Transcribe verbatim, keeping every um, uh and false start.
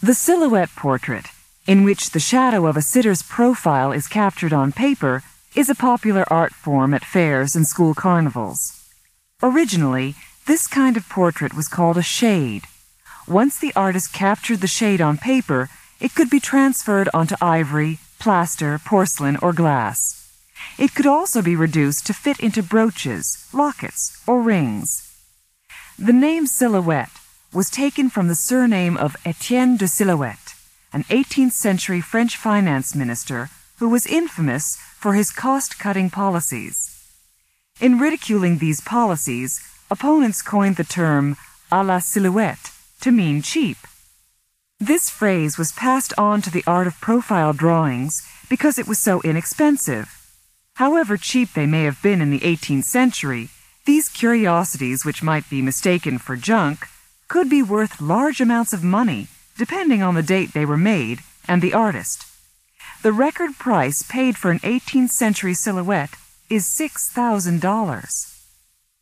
The silhouette portrait, in which the shadow of a sitter's profile is captured on paper, is a popular art form at fairs and school carnivals. Originally, this kind of portrait was called a shade. Once the artist captured the shade on paper, it could be transferred onto ivory, plaster, porcelain, or glass. It could also be reduced to fit into brooches, lockets, or rings. The name silhouette was taken from the surname of Etienne de Silhouette, an eighteenth century French finance minister who was infamous for his cost-cutting policies. In ridiculing these policies, opponents coined the term à la silhouette to mean cheap. This phrase was passed on to the art of profile drawings because it was so inexpensive. However cheap they may have been in the eighteenth century, these curiosities, which might be mistaken for junk, could be worth large amounts of money, depending on the date they were made and the artist. The record price paid for an eighteenth century silhouette is six thousand dollars.